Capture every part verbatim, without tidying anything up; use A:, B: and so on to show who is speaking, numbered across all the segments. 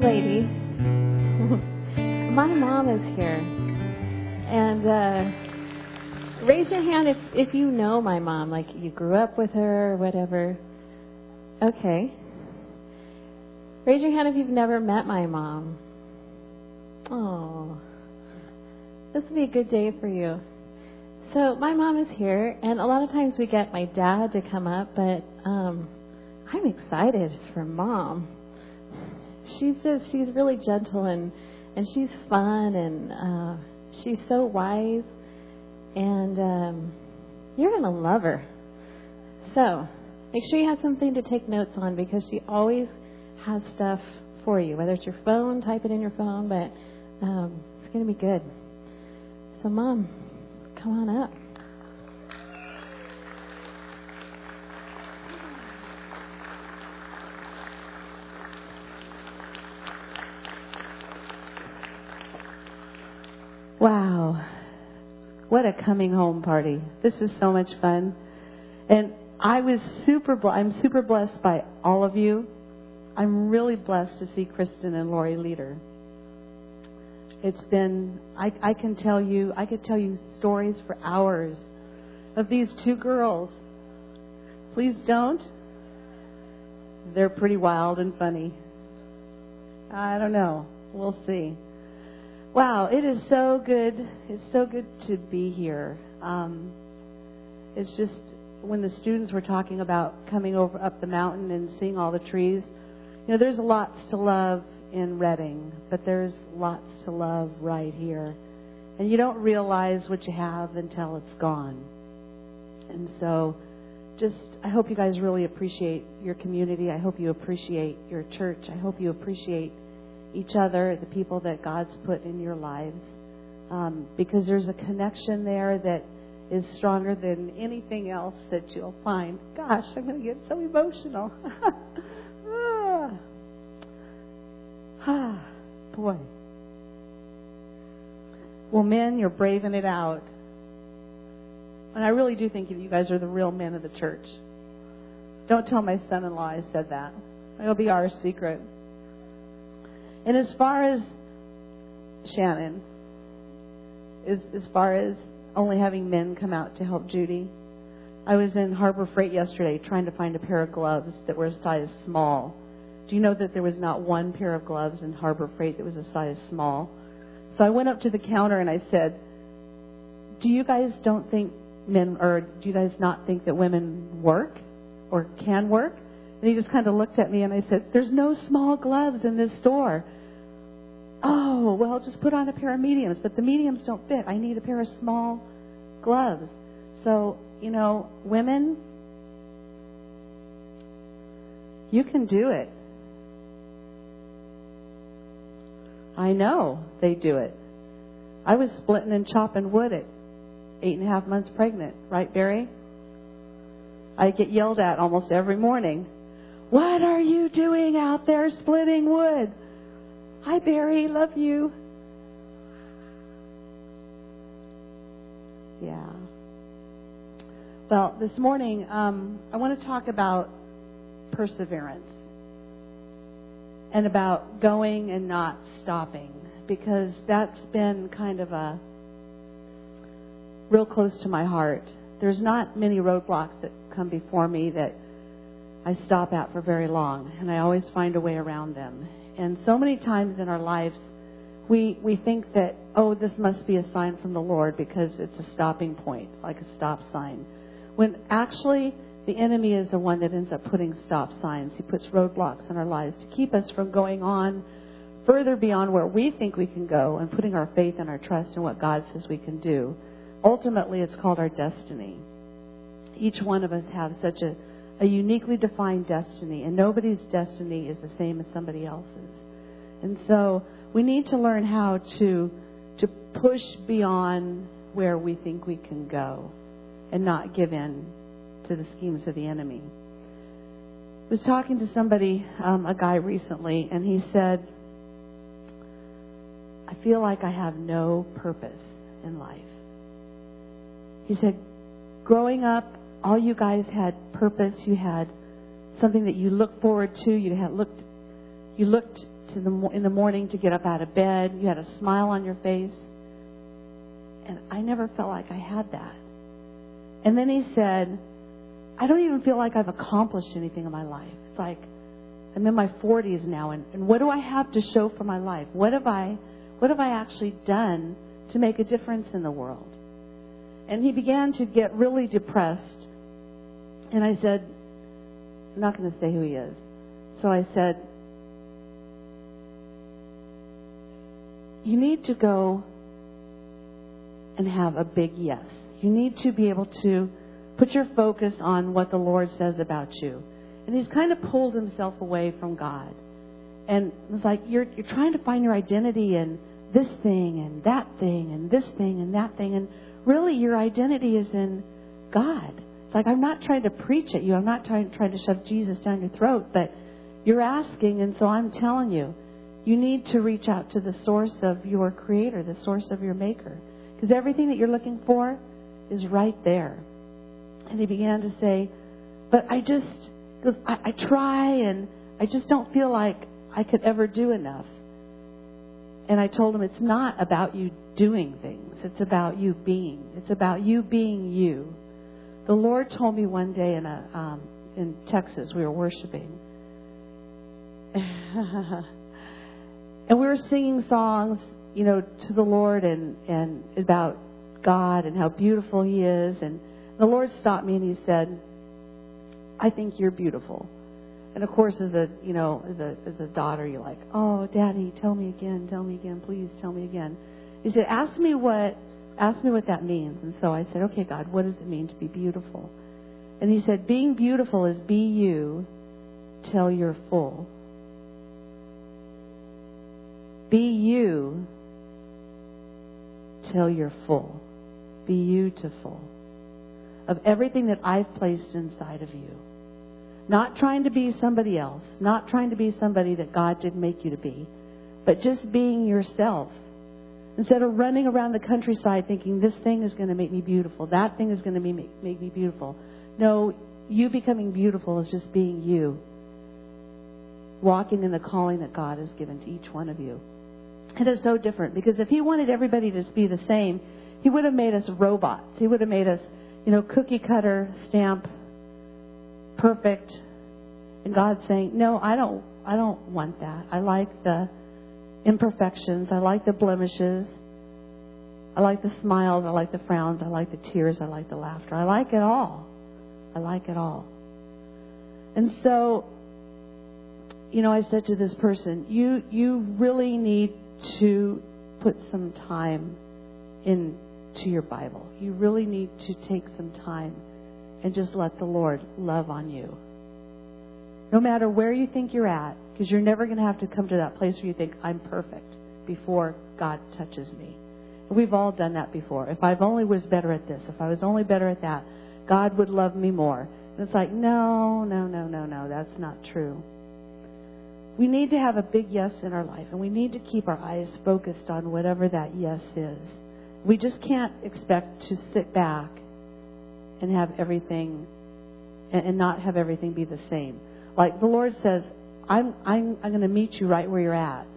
A: lady. My mom is here. And uh, raise your hand if, if you know my mom, like you grew up with her or whatever. Okay. Raise your hand if you've never met my mom. Oh, this will be a good day for you. So my mom is here, and a lot of times we get my dad to come up, but um, I'm excited for Mom. She's just, she's really gentle, and, and she's fun, and uh, she's so wise, and um, you're going to love her. So make sure you have something to take notes on, because she always has stuff for you, whether it's your phone, type it in your phone, but um, it's going to be good. So Mom, come on up.
B: Wow. What a coming home party. This is so much fun. And I was super, I'm super blessed by all of you. I'm really blessed to see Kristen and Lori Leader. It's been, I, I can tell you, I could tell you stories for hours of these two girls. Please don't. They're pretty wild and funny. I don't know. We'll see. Wow, it is so good. It's so good to be here. Um, it's just when the students were talking about coming over up the mountain and seeing all the trees, you know, there's lots to love in Redding, but there's lots to love right here. And you don't realize what you have until it's gone. And so just, I hope you guys really appreciate your community. I hope you appreciate your church. I hope you appreciate each other, the people that God's put in your lives. Um, because there's a connection there that is stronger than anything else that you'll find. Gosh, I'm going to get so emotional. ah. Ah, boy. Well, men, you're braving it out. And I really do think you guys are the real men of the church. Don't tell my son-in-law I said that. It'll be our secret. And as far as Shannon, as, as far as only having men come out to help Judy, I was in Harbor Freight yesterday trying to find a pair of gloves that were a size small. Do you know that there was not one pair of gloves in Harbor Freight that was a size small? So I went up to the counter and I said, do you guys don't think men, or do you guys not think that women work or can work? And he just kind of looked at me and I said, there's no small gloves in this store. Oh, well, just put on a pair of mediums, but the mediums don't fit. I need a pair of small gloves. So, you know, women, you can do it. I know they do it. I was splitting and chopping wood at eight and a half months pregnant. Right, Barry? I get yelled at almost every morning. What are you doing out there splitting wood? Hi, Barry. Love you. Yeah. Well, this morning, um, I want to talk about perseverance. And about going and not stopping, because that's been kind of a real close to my heart. There's not many roadblocks that come before me that I stop at for very long, and I always find a way around them. And so many times in our lives, we we think that, oh, this must be a sign from the Lord because it's a stopping point, like a stop sign. When actually the enemy is the one that ends up putting stop signs. He puts roadblocks in our lives to keep us from going on further beyond where we think we can go and putting our faith and our trust in what God says we can do. Ultimately, it's called our destiny. Each one of us have such a, a uniquely defined destiny, and nobody's destiny is the same as somebody else's. And so we need to learn how to to push beyond where we think we can go and not give in to the schemes of the enemy. I was talking to somebody, um, a guy recently, and he said, I feel like I have no purpose in life. He said, growing up, all you guys had purpose. You had something that you looked forward to. You had looked, you looked to the mo- in the morning to get up out of bed. You had a smile on your face. And I never felt like I had that. And then he said, I don't even feel like I've accomplished anything in my life. It's like I'm in my forties now, and, and what do I have to show for my life? What have I, what have I actually done to make a difference in the world? And he began to get really depressed. And I said, I'm not going to say who he is. So I said, you need to go and have a big yes. You need to be able to put your focus on what the Lord says about you. And he's kind of pulled himself away from God. And it was like, you're, you're trying to find your identity in this thing and that thing and this thing and that thing. And really your identity is in God. It's like, I'm not trying to preach at you. I'm not trying, trying to shove Jesus down your throat. But you're asking, and so I'm telling you, you need to reach out to the source of your Creator, the source of your Maker. Because everything that you're looking for is right there. And he began to say, but I just, goes, I, I try and I just don't feel like I could ever do enough. And I told him, it's not about you doing things. It's about you being. It's about you being you. The Lord told me one day in a um, in Texas, we were worshiping. And we were singing songs, you know, to the Lord and, and about God and how beautiful He is. And the Lord stopped me and He said, I think you're beautiful. And of course, as a, you know, as a, as a daughter, you're like, oh, Daddy, tell me again, tell me again, please tell me again. He said, ask me what, ask me what that means. And so I said, okay, God, what does it mean to be beautiful? And He said, being beautiful is be you till you're full. Be you till you're full. Be you to full of everything that I've placed inside of you. Not trying to be somebody else. Not trying to be somebody that God didn't make you to be. But just being yourself. Instead of running around the countryside thinking this thing is going to make me beautiful. That thing is going to make, make me beautiful. No, you becoming beautiful is just being you. Walking in the calling that God has given to each one of you. It is so different because if He wanted everybody to be the same, He would have made us robots. He would have made us, you know, cookie cutter, stamp, perfect. And God's saying, no, I don't, I don't want that. I like the imperfections. I like the blemishes. I like the smiles. I like the frowns. I like the tears. I like the laughter. I like it all. I like it all. And so, you know, I said to this person, you, you really need to put some time into your Bible. You really need to take some time and just let the Lord love on you. No matter where you think you're at, because you're never going to have to come to that place where you think, I'm perfect before God touches me. And we've all done that before. If I only was better at this, if I was only better at that, God would love me more. And it's like, no, no, no, no, no, that's not true. We need to have a big yes in our life, and we need to keep our eyes focused on whatever that yes is. We just can't expect to sit back and have everything, and not have everything be the same. Like the Lord says, I'm, I'm, I'm going to meet you right where you're at.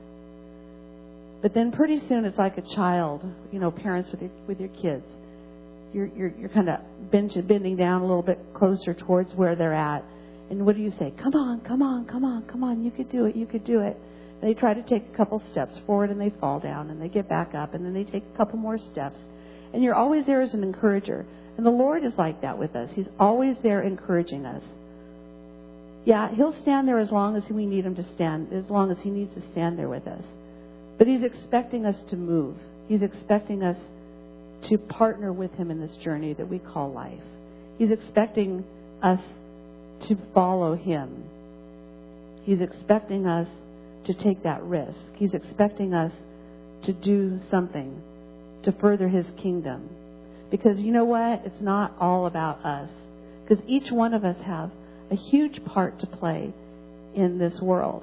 B: But then pretty soon it's like a child, you know, parents with your, with your kids. You're, you're, you're kind of bending, bending down a little bit closer towards where they're at. And what do you say? Come on, come on, come on, come on. You could do it. You could do it. They try to take a couple steps forward and they fall down and they get back up and then they take a couple more steps. And you're always there as an encourager. And the Lord is like that with us. He's always there encouraging us. Yeah, He'll stand there as long as we need Him to stand, as long as He needs to stand there with us. But He's expecting us to move. He's expecting us to partner with Him in this journey that we call life. He's expecting us to follow Him. He's expecting us to take that risk. He's expecting us to do something to further His kingdom. Because you know what? It's not all about us. Because each one of us have a huge part to play in this world.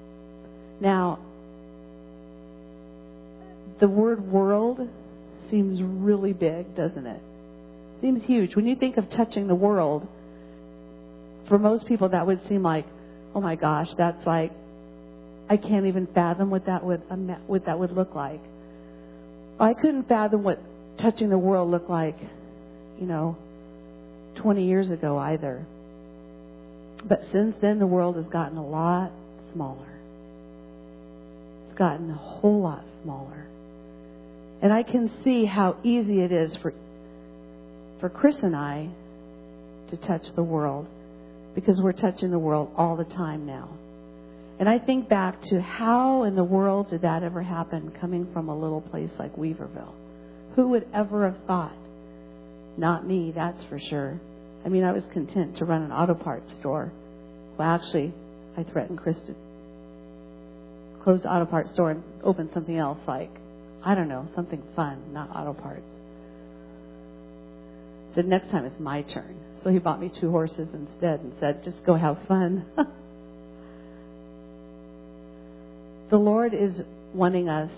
B: Now, the word world seems really big, doesn't it? Seems huge. When you think of touching the world, for most people that would seem like, oh my gosh, that's like I can't even fathom what that would what that would look like. I couldn't fathom what touching the world looked like, you know, twenty years ago either. But since then, the world has gotten a lot smaller. It's gotten a whole lot smaller. And I can see how easy it is for for Chris and I to touch the world, because we're touching the world all the time now. And I think back to how in the world did that ever happen, coming from a little place like Weaverville? Who would ever have thought? Not me, that's for sure. I mean, I was content to run an auto parts store. Well, actually, I threatened Chris to close the auto parts store and open something else, like, I don't know, something fun, not auto parts. Said, next time it's my turn. So he bought me two horses instead and said, just go have fun. The Lord is wanting us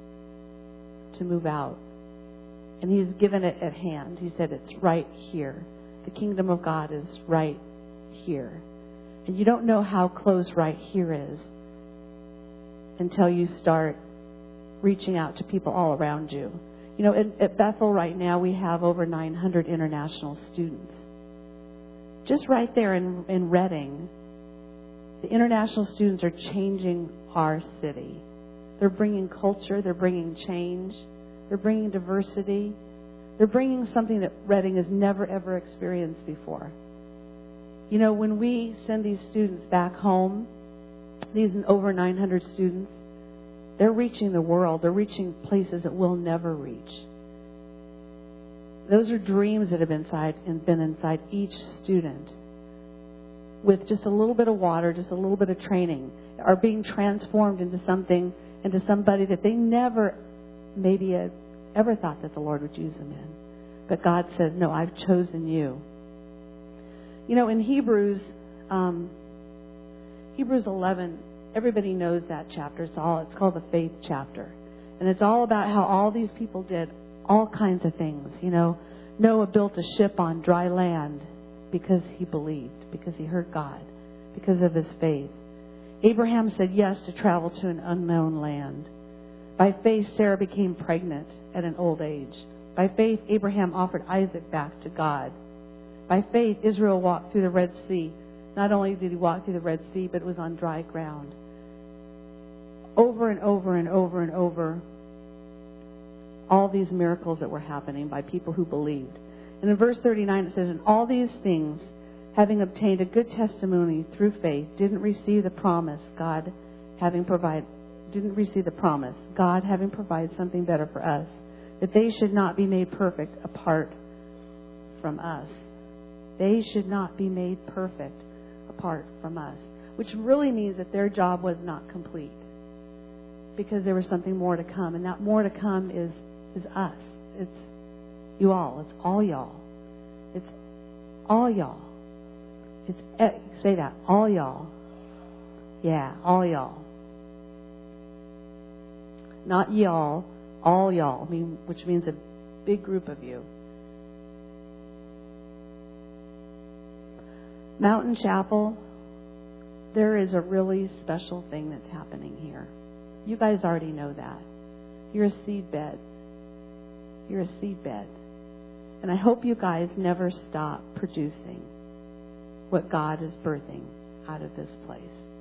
B: to move out. And He's given it at hand. He said it's right here. The kingdom of God is right here. And you don't know how close right here is until you start reaching out to people all around you. You know, in, at Bethel right now, we have over nine hundred international students. Just right there in, in Redding, the international students are changing our city. They're bringing culture. They're bringing change. They're bringing diversity. They're bringing something that Redding has never, ever experienced before. You know, when we send these students back home, these over nine hundred students, they're reaching the world. They're reaching places that we'll never reach. Those are dreams that have been inside and been inside each student. With just a little bit of water, just a little bit of training, are being transformed into something, into somebody that they never maybe had ever thought that the Lord would use them in. But God says, no, I've chosen you. You know, in Hebrews, um, Hebrews eleven, everybody knows that chapter. It's all, it's called the faith chapter. And it's all about how all these people did all kinds of things. You know, Noah built a ship on dry land because he believed, because he heard God, because of his faith. Abraham said yes to travel to an unknown land. By faith, Sarah became pregnant at an old age. By faith, Abraham offered Isaac back to God. By faith, Israel walked through the Red Sea. Not only did he walk through the Red Sea, but it was on dry ground. Over and over and over and over, all these miracles that were happening by people who believed. And in verse thirty-nine it says, and all these things, having obtained a good testimony through faith, didn't receive the promise, God having provided, didn't receive the promise, God having provided something better for us, that they should not be made perfect apart from us. They should not be made perfect apart from us. Which really means that their job was not complete. Because there was something more to come. And that more to come is, is us. It's you all. It's all y'all. It's all y'all. It's say that. All y'all. Yeah, all y'all. Not y'all. All y'all. I mean, which means a big group of you. Mountain Chapel, there is a really special thing that's happening here. You guys already know that. You're a seed bed. You're a seed bed. And I hope you guys never stop producing what God is birthing out of this place.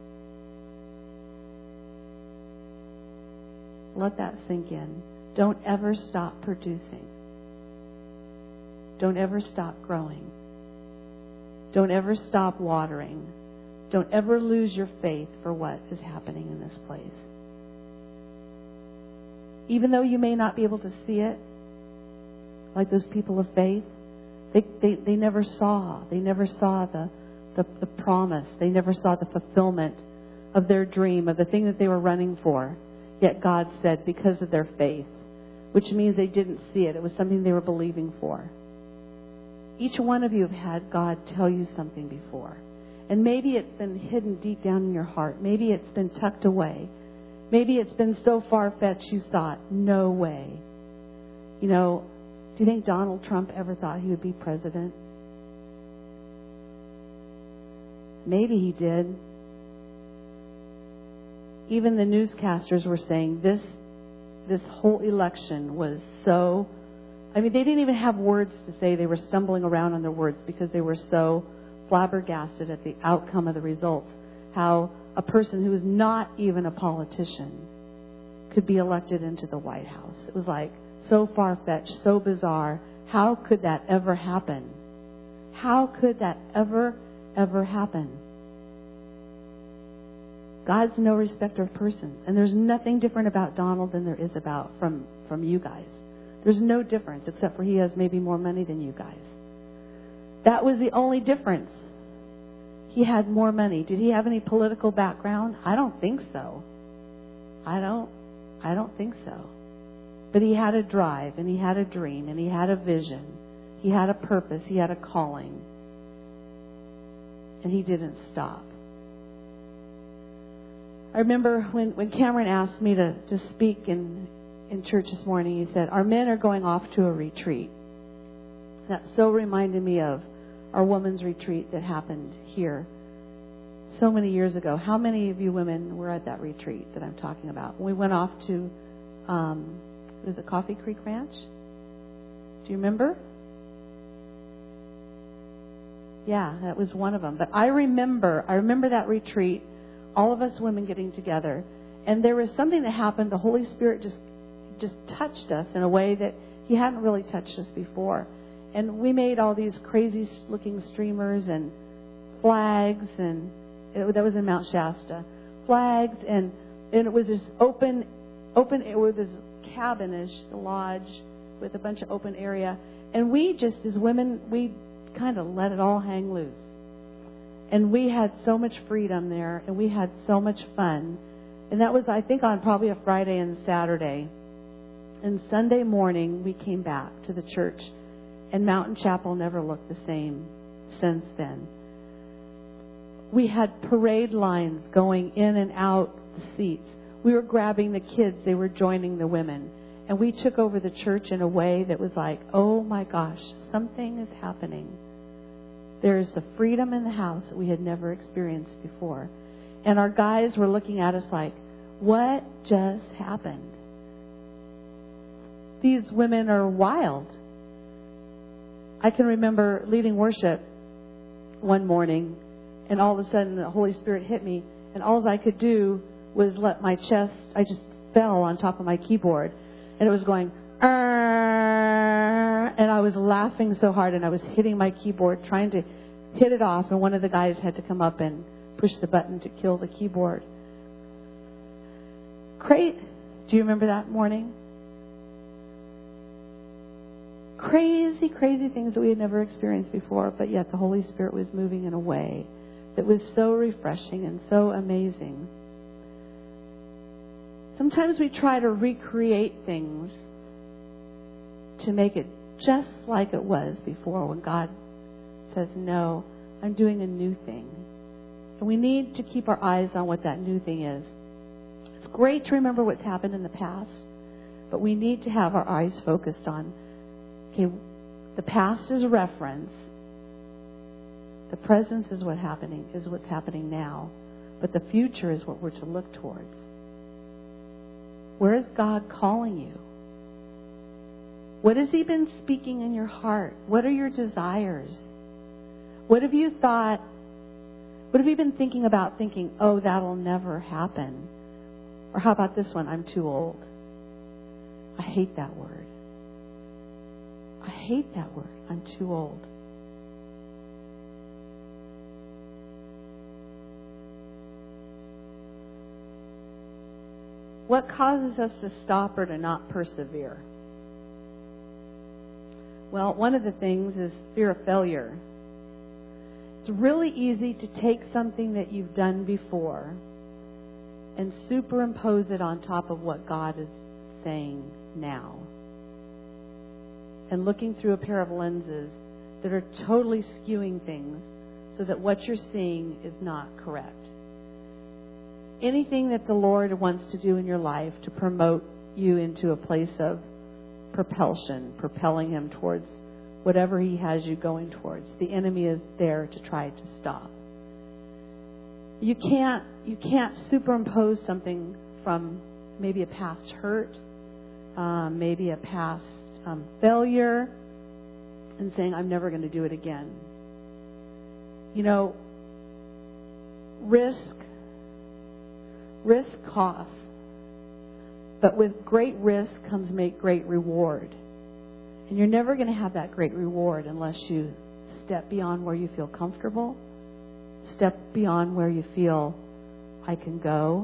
B: Let that sink in. Don't ever stop producing. Don't ever stop growing. Don't ever stop watering. Don't ever lose your faith for what is happening in this place. Even though you may not be able to see it, like those people of faith, they, they, they never saw. They never saw the, the, the promise. They never saw the fulfillment of their dream, of the thing that they were running for. Yet God said, because of their faith, which means they didn't see it. It was something they were believing for. Each one of you have had God tell you something before. And maybe it's been hidden deep down in your heart. Maybe it's been tucked away. Maybe it's been so far-fetched you thought, no way. You know, do you think Donald Trump ever thought he would be president? Maybe he did. even the newscasters were saying this this whole election was so, I mean, they didn't even have words to say. They were stumbling around on their words because they were so flabbergasted at the outcome of the results. How a person who is not even a politician could be elected into the White House. It was like so far-fetched, so bizarre. How could that ever happen? How could that ever, ever happen? God's no respecter of persons. And there's nothing different about Donald than there is about from, from you guys. There's no difference except for he has maybe more money than you guys. That was the only difference. He had more money. Did he have any political background? I don't think so. I don't, I don't think so. But he had a drive, and he had a dream, and he had a vision. He had a purpose. He had a calling. And he didn't stop. I remember when, when Cameron asked me to, to speak in, in church this morning, he said, our men are going off to a retreat. That so reminded me of our women's retreat that happened here so many years ago. How many of you women were at that retreat that I'm talking about? We went off to, um, was it Coffee Creek Ranch? Do you remember? Yeah, that was one of them. But I remember, I remember that retreat, all of us women getting together, and there was something that happened. The Holy Spirit just, just touched us in a way that He hadn't really touched us before. And we made all these crazy looking streamers and flags, and it, that was in Mount Shasta. Flags, and, and it was this open, open, it was this cabinish, the lodge, with a bunch of open area. And we just, as women, we kind of let it all hang loose. And we had so much freedom there, and we had so much fun. And that was, I think, on probably a Friday and Saturday. And Sunday morning, we came back to the church. And Mountain Chapel never looked the same since then. We had parade lines going in and out the seats. We were grabbing the kids. They were joining the women. And we took over the church in a way that was like, oh my gosh, something is happening. There's the freedom in the house that we had never experienced before. And our guys were looking at us like, what just happened? These women are wild. I can remember leading worship one morning, and all of a sudden the Holy Spirit hit me, and all I could do was let my chest, I just fell on top of my keyboard, and it was going, Arr! And I was laughing so hard, and I was hitting my keyboard, trying to hit it off, and one of the guys had to come up and push the button to kill the keyboard. Great. Do you remember that morning? Crazy, crazy things that we had never experienced before, but yet the Holy Spirit was moving in a way that was so refreshing and so amazing. Sometimes we try to recreate things to make it just like it was before, when God says, no, I'm doing a new thing. And we need to keep our eyes on what that new thing is. It's great to remember what's happened in the past, but we need to have our eyes focused on, okay, the past is a reference. The present is what happening is what's happening now, but the future is what we're to look towards. Where is God calling you? What has He been speaking in your heart? What are your desires? What have you thought? What have you been thinking about? Thinking, oh, that'll never happen. Or how about this one? I'm too old. I hate that word. I hate that word. I'm too old. What causes us to stop or to not persevere? Well, one of the things is fear of failure. It's really easy to take something that you've done before and superimpose it on top of what God is saying now. And looking through a pair of lenses that are totally skewing things so that what you're seeing is not correct. Anything that the Lord wants to do in your life to promote you into a place of propulsion, propelling Him towards whatever He has you going towards, the enemy is there to try to stop. You can't you can't superimpose something from maybe a past hurt, um, maybe a past um, failure, and saying, I'm never going to do it again. You know, risk, risk costs. But with great risk comes make great reward. And you're never going to have that great reward unless you step beyond where you feel comfortable, step beyond where you feel I can go.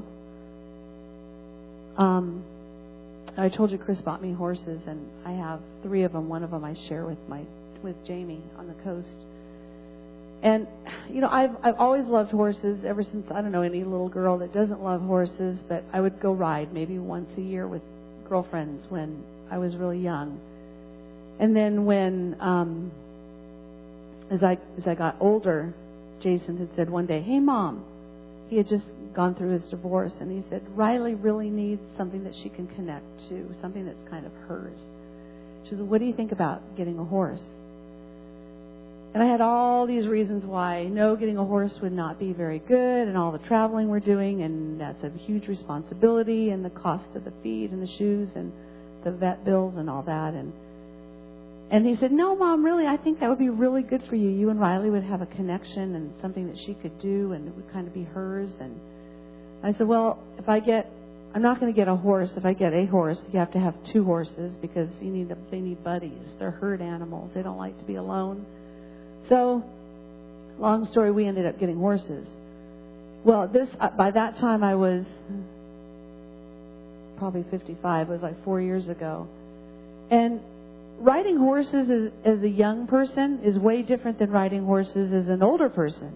B: Um, I told you Chris bought me horses, and I have three of them. One of them I share with my with Jamie on the coast. And you know, I've I've always loved horses ever since, I don't know any little girl that doesn't love horses. But I would go ride maybe once a year with girlfriends when I was really young. And then when um, as I as I got older, Jason had said one day, "Hey, Mom," he had just gone through his divorce, and he said, "Riley really needs something that she can connect to, something that's kind of hers." She said, "What do you think about getting a horse?" And I had all these reasons why no, getting a horse would not be very good, and all the traveling we're doing, and that's a huge responsibility, and the cost of the feed and the shoes and the vet bills and all that. And and he said, "No, Mom, really, I think that would be really good for you. You and Riley would have a connection and something that she could do, and it would kind of be hers." And I said, "Well, if I get, I'm not going to get a horse. If I get a horse, you have to have two horses because you need a, they need buddies. They're herd animals. They don't like to be alone." So, long story, we ended up getting horses. Well, this by that time I was probably fifty-five. It was like four years ago. And riding horses as, as a young person is way different than riding horses as an older person.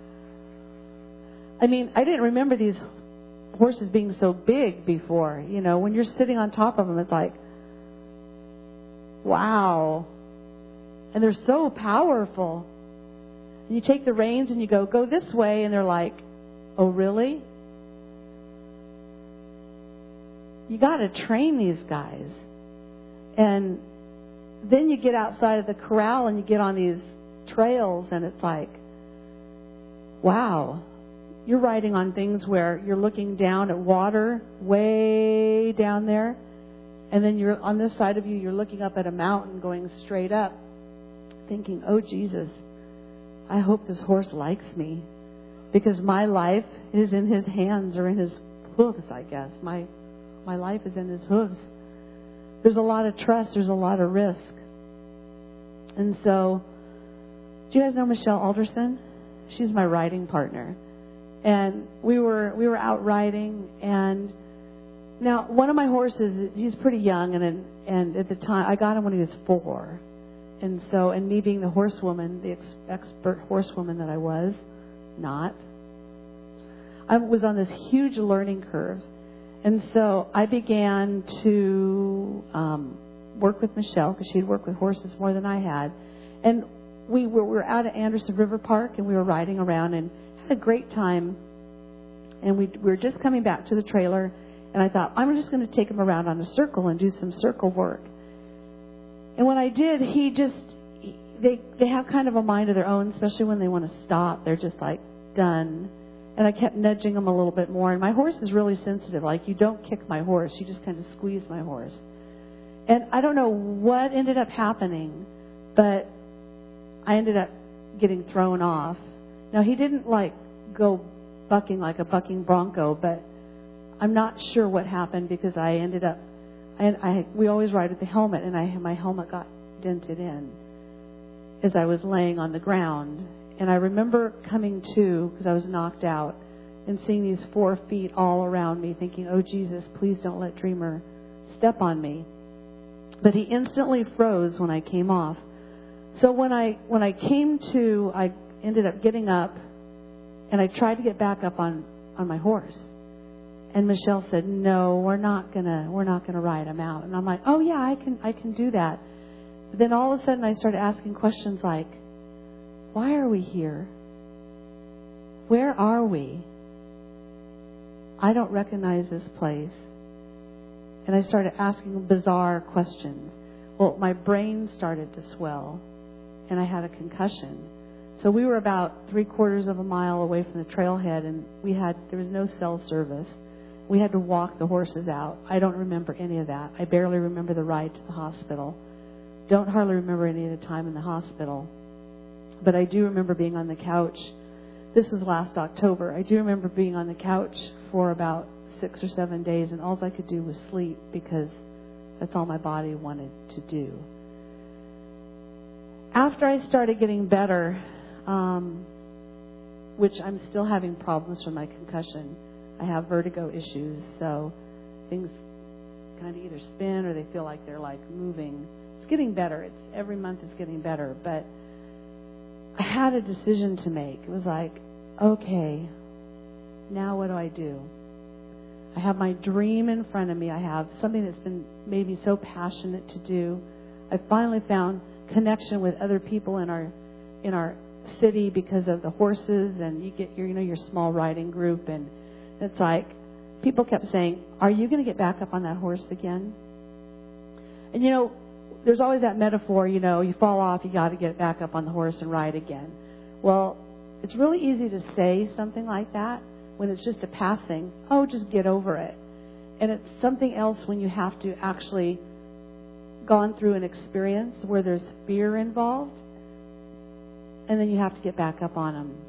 B: I mean, I didn't remember these horses being so big before. You know, when you're sitting on top of them, it's like, wow. And they're so powerful. And you take the reins and you go, go this way. And they're like, oh, really? You got to train these guys. And then you get outside of the corral and you get on these trails and it's like, wow. You're riding on things where you're looking down at water way down there. And then you're on this side of you, you're looking up at a mountain going straight up, thinking, oh, Jesus, I hope this horse likes me because my life is in his hands or in his hooves, I guess. My my life is in his hooves. There's a lot of trust. There's a lot of risk. And so, do you guys know Michelle Alderson? She's my riding partner. And we were we were out riding, and now one of my horses, he's pretty young, and and at the time I got him when he was four. And so, and me being the horsewoman, the ex- expert horsewoman that I was, not. I was on this huge learning curve. And so I began to um, work with Michelle because she'd worked with horses more than I had. And we were, we were out at Anderson River Park, and we were riding around and had a great time. And we, we were just coming back to the trailer, and I thought, I'm just going to take him around on a circle and do some circle work. And when I did, he just, they they have kind of a mind of their own, especially when they want to stop. They're just like, done. And I kept nudging them a little bit more. And my horse is really sensitive. Like, you don't kick my horse. You just kind of squeeze my horse. And I don't know what ended up happening, but I ended up getting thrown off. Now, he didn't, like, go bucking like a bucking bronco, but I'm not sure what happened because I ended up, And I, we always ride with the helmet, and I my helmet got dented in as I was laying on the ground. And I remember coming to, because I was knocked out, and seeing these four feet all around me, thinking, oh, Jesus, please don't let Dreamer step on me. But he instantly froze when I came off. So when I when I came to, I ended up getting up, and I tried to get back up on, on my horse. And Michelle said, "No, we're not gonna, we're not gonna ride him out." And I'm like, "Oh yeah, I can, I can do that." But then all of a sudden, I started asking questions like, "Why are we here? Where are we? I don't recognize this place." And I started asking bizarre questions. Well, my brain started to swell, and I had a concussion. So we were about three quarters of a mile away from the trailhead, and we had there was no cell service. We had to walk the horses out. I don't remember any of that. I barely remember the ride to the hospital. Don't hardly remember any of the time in the hospital. But I do remember being on the couch. This was last October. I do remember being on the couch for about six or seven days, and all I could do was sleep because that's all my body wanted to do. After I started getting better, um, which I'm still having problems from my concussion, I have vertigo issues, so things kind of either spin or they feel like they're like moving. It's getting better. It's every month it's getting better, but I had a decision to make. It was like, okay, now what do I do? I have my dream in front of me. I have something that's been made me so passionate to do. I finally found connection with other people in our in our city because of the horses, and you get your you know your small riding group, and it's like people kept saying, "Are you going to get back up on that horse again?" And you know, there's always that metaphor, you know, you fall off, you got to get back up on the horse and ride again. Well, it's really easy to say something like that when it's just a passing, oh, just get over it. And it's something else when you have to actually gone through an experience where there's fear involved, and then you have to get back up on them.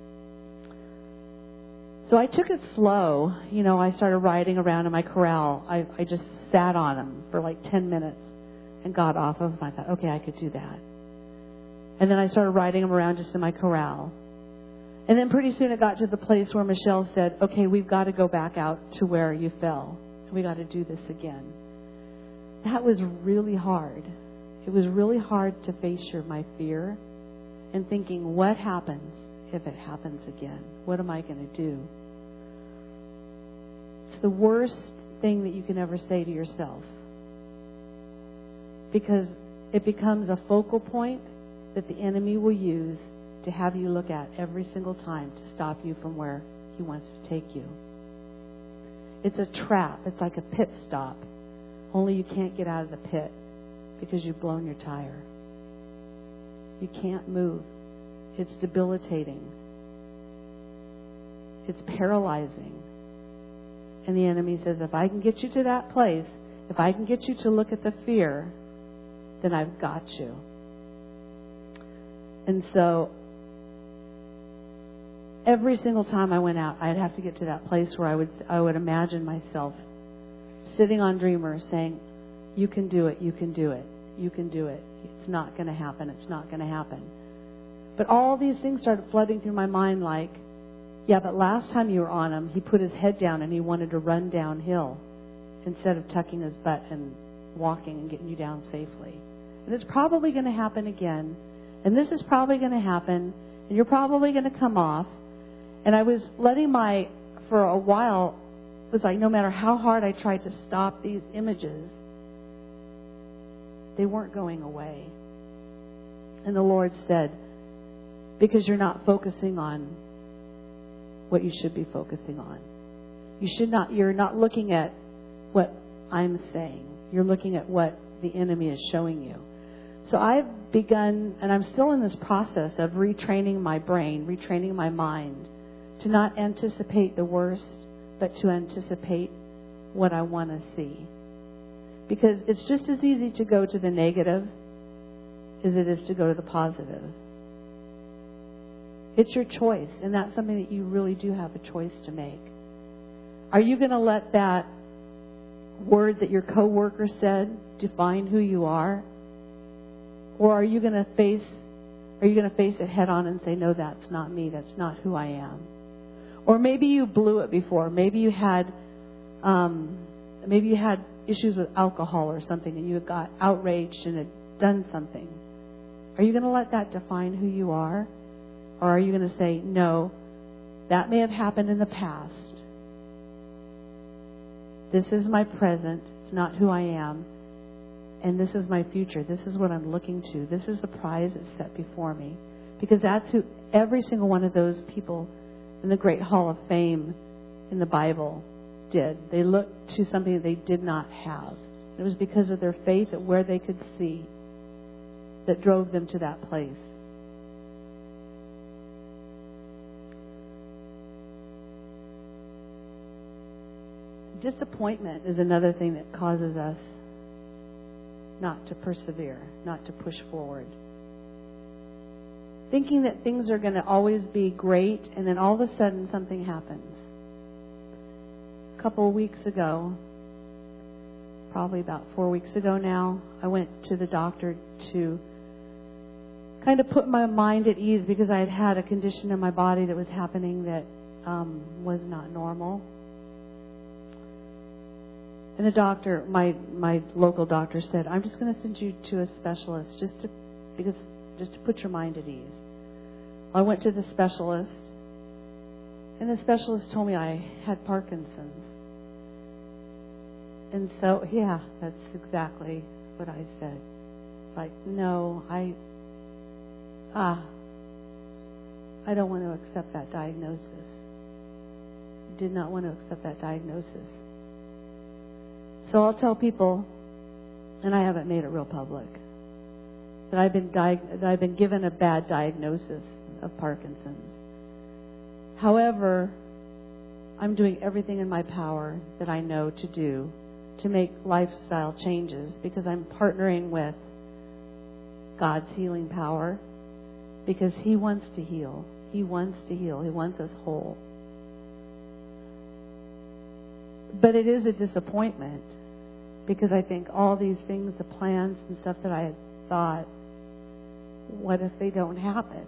B: So I took it slow. You know, I started riding around in my corral. I, I just sat on them for like ten minutes and got off of them. I thought, okay, I could do that. And then I started riding them around just in my corral. And then pretty soon it got to the place where Michelle said, okay, we've got to go back out to where you fell. We got to do this again. That was really hard. It was really hard to face your, my fear and thinking, what happens if it happens again? What am I going to do? It's the worst thing that you can ever say to yourself, because it becomes a focal point that the enemy will use to have you look at every single time to stop you from where he wants to take you. It's a trap. It's like a pit stop. Only you can't get out of the pit because you've blown your tire. You can't move. It's debilitating. It's paralyzing. And the enemy says, if I can get you to that place, if I can get you to look at the fear, then I've got you. And so every single time I went out, I'd have to get to that place where I would I would imagine myself sitting on Dreamer saying, you can do it, you can do it, you can do it. It's not going to happen, it's not going to happen. But all these things started flooding through my mind like, yeah, but last time you were on him, he put his head down and he wanted to run downhill instead of tucking his butt and walking and getting you down safely. And it's probably going to happen again. And this is probably going to happen. And you're probably going to come off. And I was letting my, for a while, it was like no matter how hard I tried to stop these images, they weren't going away. And the Lord said, because you're not focusing on what you should be focusing on. You should not, you're not looking at what I'm saying. You're looking at what the enemy is showing you. So I've begun, and I'm still in this process of retraining my brain, retraining my mind to not anticipate the worst, but to anticipate what I want to see. Because it's just as easy to go to the negative as it is to go to the positive. It's your choice, and that's something that you really do have a choice to make. Are you going to let that word that your coworker said define who you are? Or are you going to face are you going to face it head on and say, no, that's not me, that's not who I am? Or maybe you blew it before. Maybe you had um, maybe you had issues with alcohol or something, and you got outraged and had done something. Are you going to let that define who you are? Or are you going to say, no, that may have happened in the past. This is my present. It's not who I am. And this is my future. This is what I'm looking to. This is the prize that's set before me. Because that's who every single one of those people in the Great Hall of Fame in the Bible did. They looked to something that they did not have. It was because of their faith at where they could see that drove them to that place. disappointment is another thing that causes us not to persevere, not to push forward. Thinking that things are going to always be great, and then all of a sudden something happens. A couple of weeks ago, probably about four weeks ago now, I went to the doctor to kind of put my mind at ease because I had had a condition in my body that was happening that um, was not normal. And the doctor, my my local doctor, said, "I'm just going to send you to a specialist just to because just to put your mind at ease." I went to the specialist, and the specialist told me I had Parkinson's. And so, yeah, that's exactly what I said. Like, no, I, ah, I don't want to accept that diagnosis. Did not want to accept that diagnosis. So I'll tell people, and I haven't made it real public, that I've been diag- that I've been given a bad diagnosis of Parkinson's. However, I'm doing everything in my power that I know to do to make lifestyle changes because I'm partnering with God's healing power because He wants to heal. He wants to heal. He wants us whole. But it is a disappointment because I think all these things, the plans and stuff that I had thought, what if they don't happen?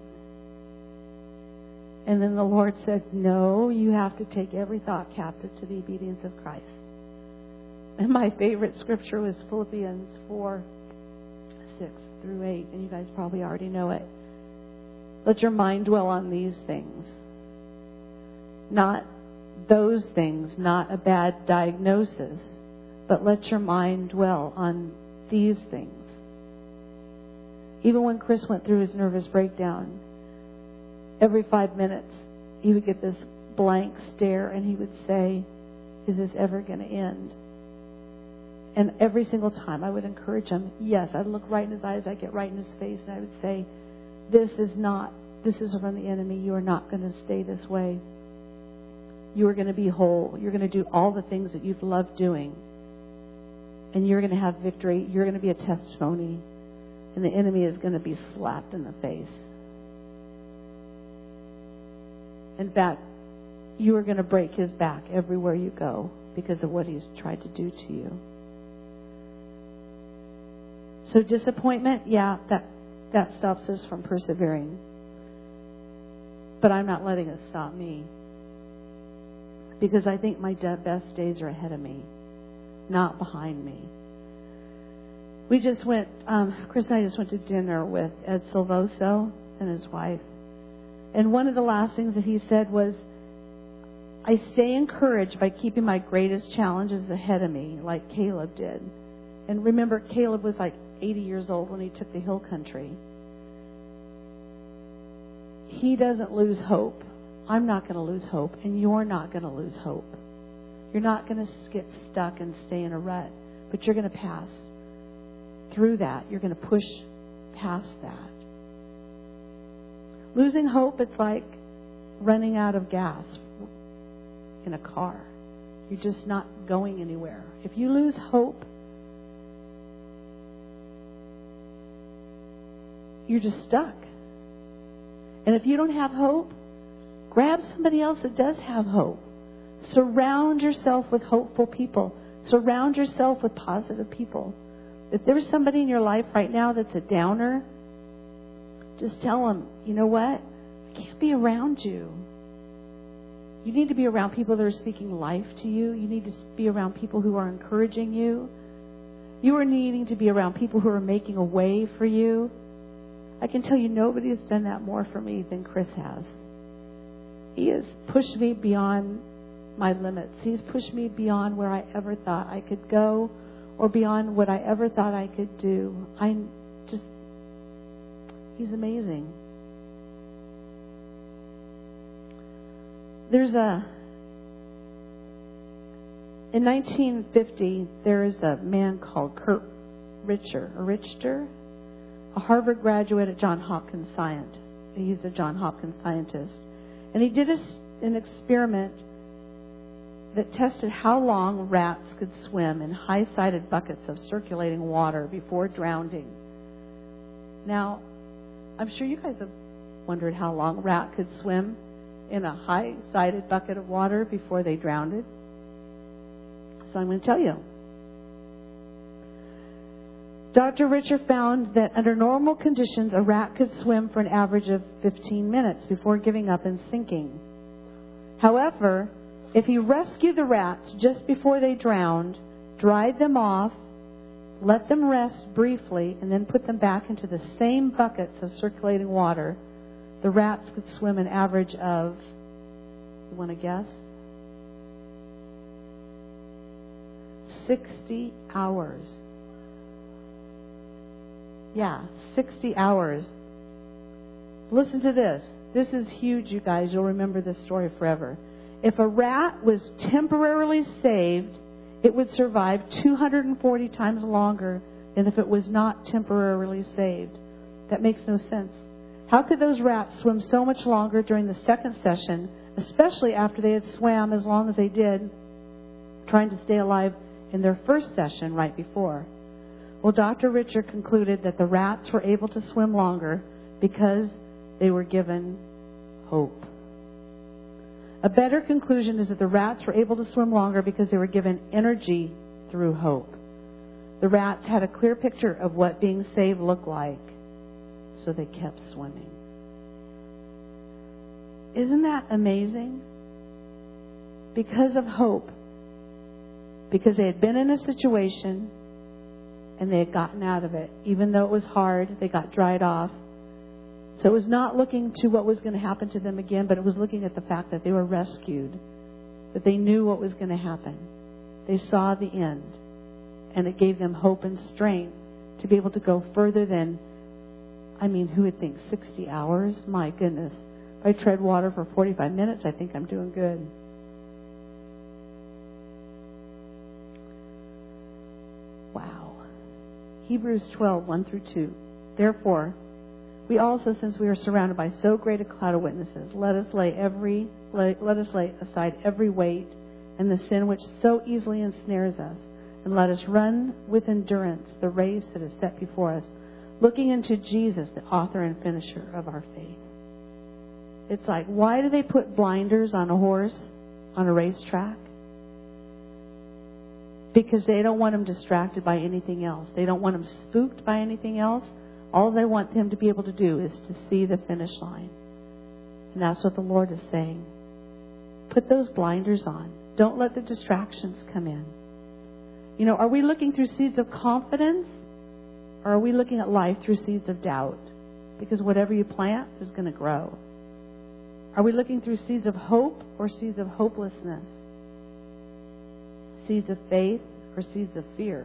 B: And then the Lord said, no, you have to take every thought captive to the obedience of Christ. And my favorite scripture was Philippians four, six through eight. And you guys probably already know it. Let your mind dwell on these things. Not those things, not a bad diagnosis. But let your mind dwell on these things. Even when Chris went through his nervous breakdown, every five minutes he would get this blank stare and he would say, is this ever going to end? And every single time I would encourage him, yes, I'd look right in his eyes, I'd get right in his face, and I would say, this is not, this is from the enemy. You are not going to stay this way. You are going to be whole. You're going to do all the things that you've loved doing. And you're going to have victory. You're going to be a testimony. And the enemy is going to be slapped in the face. In fact, you are going to break his back everywhere you go because of what he's tried to do to you. So disappointment, yeah, that, that stops us from persevering. But I'm not letting it stop me. Because I think my best days are ahead of me, not behind me. We just went, um, Chris and I just went to dinner with Ed Silvoso and his wife. And one of the last things that he said was, I stay encouraged by keeping my greatest challenges ahead of me, like Caleb did. And remember, Caleb was like eighty years old when he took the hill country. He doesn't lose hope. I'm not going to lose hope, and you're not going to lose hope. You're not going to get stuck and stay in a rut, but you're going to pass through that. You're going to push past that. Losing hope, it's like running out of gas in a car. You're just not going anywhere. If you lose hope, you're just stuck. And if you don't have hope, grab somebody else that does have hope. Surround yourself with hopeful people. Surround yourself with positive people. If there's somebody in your life right now that's a downer, just tell them, you know what? I can't be around you. You need to be around people that are speaking life to you. You need to be around people who are encouraging you. You are needing to be around people who are making a way for you. I can tell you nobody has done that more for me than Chris has. He has pushed me beyond my limits. He's pushed me beyond where I ever thought I could go or beyond what I ever thought I could do. I just, he's amazing. There's a, in nineteen fifty, there is a man called Kurt Richter, or Richter, a Harvard graduate at Johns Hopkins scientist. He's a Johns Hopkins scientist. And he did a, an experiment that tested how long rats could swim in high-sided buckets of circulating water before drowning. Now, I'm sure you guys have wondered how long a rat could swim in a high-sided bucket of water before they drowned. So I'm going to tell you. Doctor Richard found that under normal conditions, a rat could swim for an average of fifteen minutes before giving up and sinking. However, if he rescued the rats just before they drowned, dried them off, let them rest briefly, and then put them back into the same buckets of circulating water, the rats could swim an average of, you want to guess? sixty hours. Yeah, sixty hours. Listen to this. This is huge, you guys. You'll remember this story forever. If a rat was temporarily saved, it would survive two hundred forty times longer than if it was not temporarily saved. That makes no sense. How could those rats swim so much longer during the second session, especially after they had swam as long as they did, trying to stay alive in their first session right before? Well, Doctor Richard concluded that the rats were able to swim longer because they were given hope. A better conclusion is that the rats were able to swim longer because they were given energy through hope. The rats had a clear picture of what being saved looked like, so they kept swimming. Isn't that amazing? Because of hope. Because they had been in a situation and they had gotten out of it. Even though it was hard, they got dried off. So it was not looking to what was going to happen to them again, but it was looking at the fact that they were rescued, that they knew what was going to happen. They saw the end, and it gave them hope and strength to be able to go further than, I mean, who would think sixty hours? My goodness. If I tread water for forty-five minutes, I think I'm doing good. Wow. Hebrews twelve, one through two. Therefore, we also, since we are surrounded by so great a cloud of witnesses, let us lay every lay, let us lay aside every weight and the sin which so easily ensnares us, and let us run with endurance the race that is set before us, looking into Jesus, the author and finisher of our faith. It's like, why do they put blinders on a horse on a racetrack? Because they don't want him distracted by anything else. They don't want him spooked by anything else. All they want him to be able to do is to see the finish line. And that's what the Lord is saying. Put those blinders on. Don't let the distractions come in. You know, are we looking through seeds of confidence? Or are we looking at life through seeds of doubt? Because whatever you plant is going to grow. Are we looking through seeds of hope or seeds of hopelessness? Seeds of faith or seeds of fear?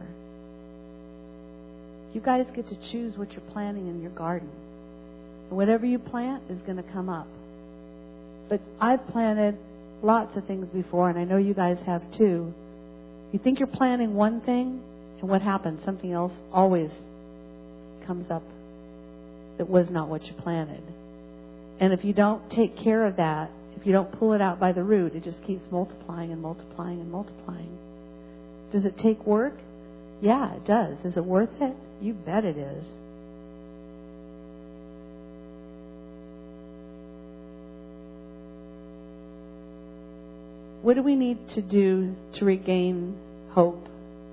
B: You guys get to choose what you're planting in your garden. And whatever you plant is going to come up. But I've planted lots of things before, and I know you guys have too. You think you're planting one thing, and what happens? Something else always comes up that was not what you planted. And if you don't take care of that, if you don't pull it out by the root, it just keeps multiplying and multiplying and multiplying. Does it take work? Yeah, it does. Is it worth it? You bet it is. What do we need to do to regain hope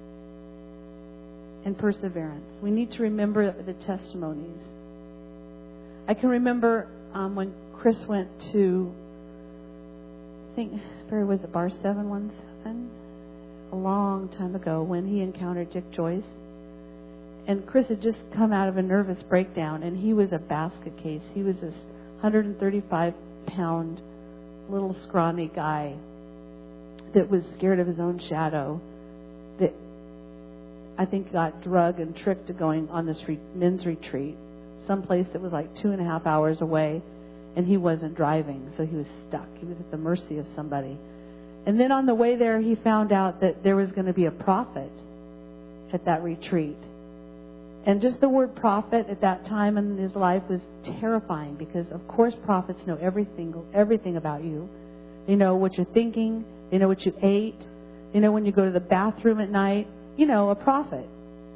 B: and perseverance? We need to remember the testimonies. I can remember um, when Chris went to, I think, where was it, Bar seven one seven? A long time ago when he encountered Dick Joyce. And Chris had just come out of a nervous breakdown, and he was a basket case. He was this one hundred thirty-five pound little scrawny guy that was scared of his own shadow, that I think got drugged and tricked to going on this re- men's retreat, someplace that was like two and a half hours away, and he wasn't driving, so he was stuck. He was at the mercy of somebody. And then on the way there, he found out that there was going to be a prophet at that retreat. And just the word prophet at that time in his life was terrifying, because, of course, prophets know everything, everything about you. They know what you're thinking. They know what you ate. They know when you go to the bathroom at night. You know, a prophet.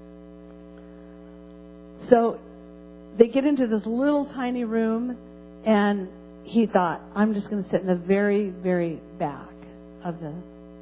B: So they get into this little tiny room, and he thought, I'm just going to sit in the very, very back of the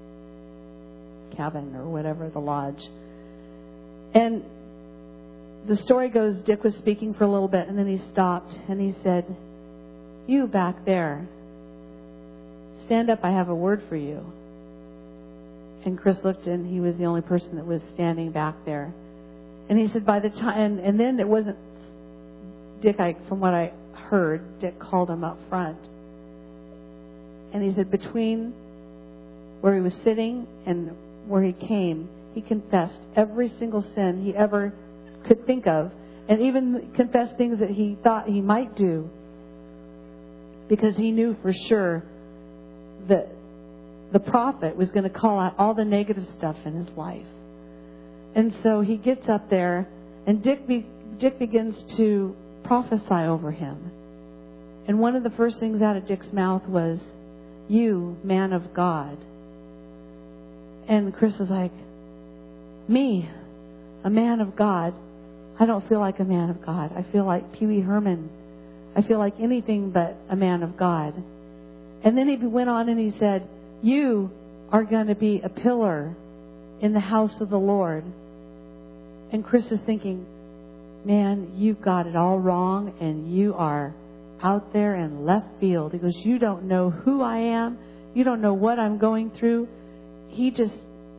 B: cabin or whatever, the lodge. And the story goes, Dick was speaking for a little bit, and then he stopped, and he said, you back there, stand up, I have a word for you. And Chris looked, and he was the only person that was standing back there. And he said, by the time, and, and then it wasn't Dick, I, from what I heard, Dick called him up front. And he said, between where he was sitting and where he came, he confessed every single sin he ever could think of, and even confessed things that he thought he might do, because he knew for sure that the prophet was going to call out all the negative stuff in his life. And so he gets up there, and Dick, be, Dick begins to prophesy over him. And one of the first things out of Dick's mouth was, you, man of God. And Chris was like, me, a man of God? I don't feel like a man of God. I feel like Pee Wee Herman. I feel like anything but a man of God. And then he went on and he said, you are going to be a pillar in the house of the Lord. And Chris is thinking, man, you've got it all wrong, and you are out there in left field. He goes, you don't know who I am. You don't know what I'm going through. He just,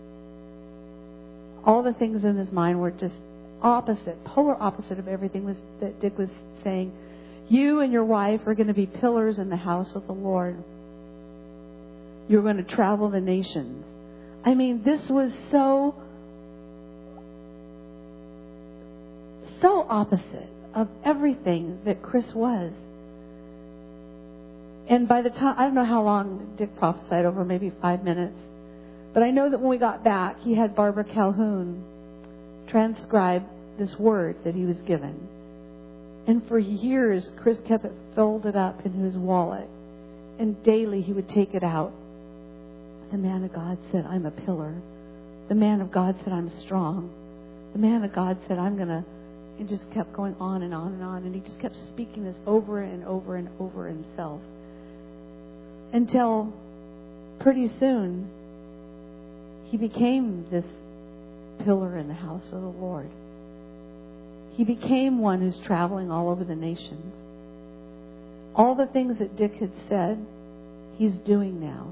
B: all the things in his mind were just opposite, polar opposite of everything was, that Dick was saying. You and your wife are going to be pillars in the house of the Lord. You're going to travel the nations. I mean, this was so, so opposite of everything that Chris was. And by the time, I don't know how long Dick prophesied over, maybe five minutes. But I know that when we got back, he had Barbara Calhoun transcribe this word that he was given. And for years, Chris kept it folded up in his wallet. And daily he would take it out. The man of God said, I'm a pillar. The man of God said, I'm strong. The man of God said, I'm going to... It just kept going on and on and on. And he just kept speaking this over and over and over himself. Until pretty soon, he became this pillar in the house of the Lord. He became one who's traveling all over the nations. All the things that Dick had said, he's doing now.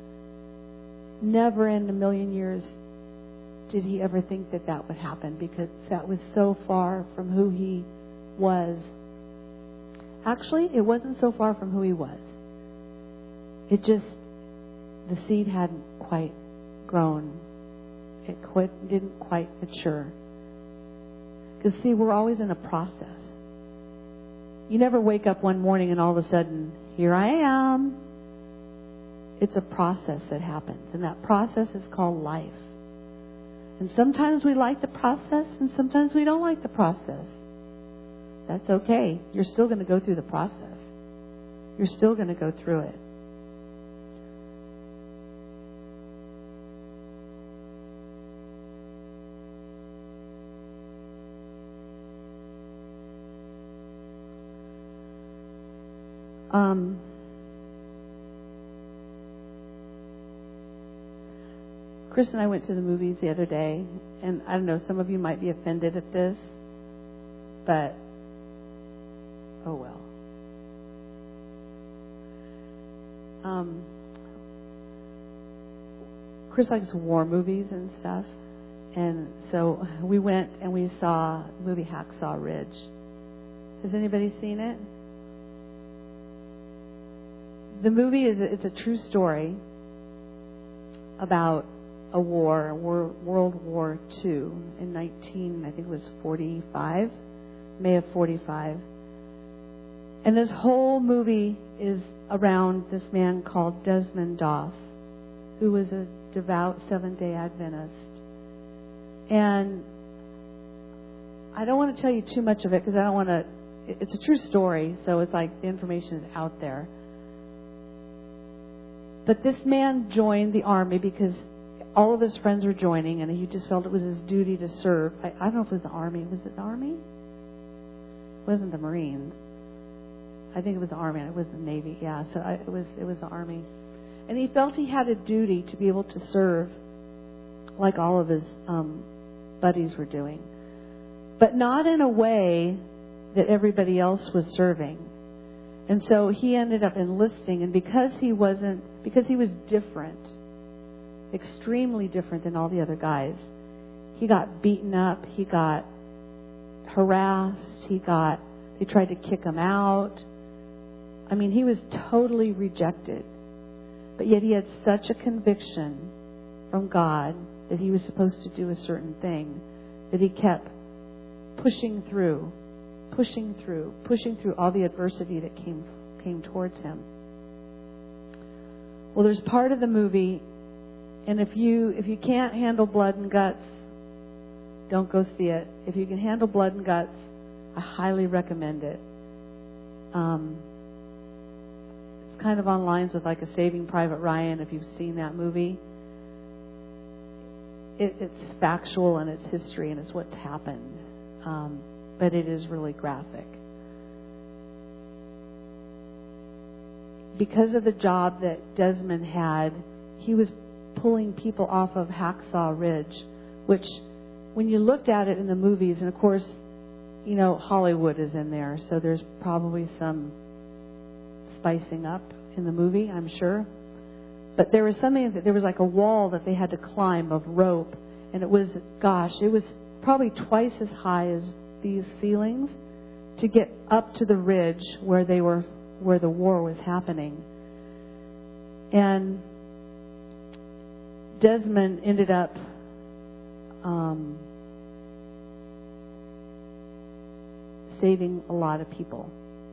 B: Never in a million years did he ever think that that would happen, because that was so far from who he was. Actually, it wasn't so far from who he was. It just, the seed hadn't quite grown. It quite, didn't quite mature. Because, see, we're always in a process. You never wake up one morning and all of a sudden, here I am. It's a process that happens. And that process is called life. And sometimes we like the process and sometimes we don't like the process. That's okay. You're still going to go through the process. You're still going to go through it. Um, Chris and I went to the movies the other day, and I don't know, some of you might be offended at this, but oh well. Um, Chris likes war movies and stuff, and so we went and we saw the movie Hacksaw Ridge. Has anybody seen it? The movie is a, it's a true story about a war, World War Two, in nineteen, I think it was forty-five, May of forty-five. And this whole movie is around this man called Desmond Doss, who was a devout Seventh-day Adventist. And I don't want to tell you too much of it because I don't want to, it's a true story, so it's like the information is out there. But this man joined the army because all of his friends were joining, and he just felt it was his duty to serve. I, I don't know if it was the army. Was it the army? It wasn't the Marines. I think it was the army. It was the Navy. Yeah, so I, it was it was the army. And he felt he had a duty to be able to serve like all of his um, buddies were doing. But not in a way that everybody else was serving. And so he ended up enlisting, and because he wasn't, because he was different, extremely different than all the other guys, he got beaten up, he got harassed, he got, they tried to kick him out. I mean, he was totally rejected. But yet he had such a conviction from God that he was supposed to do a certain thing that he kept pushing through, pushing through, pushing through all the adversity that came came towards him. Well, there's part of the movie, and if you if you can't handle blood and guts, don't go see it. If you can handle blood and guts, I highly recommend it. Um, it's kind of on lines with like a Saving Private Ryan, if you've seen that movie. It, it's factual and it's history and it's what's happened. Um, but it is really graphic. Because of the job that Desmond had, he was pulling people off of Hacksaw Ridge, which when you looked at it in the movies, and of course, you know, Hollywood is in there, so there's probably some spicing up in the movie, I'm sure. But there was something that there was like a wall that they had to climb of rope, and it was, gosh, it was probably twice as high as these ceilings to get up to the ridge where they were, where the war was happening. And Desmond ended up um, saving a lot of people.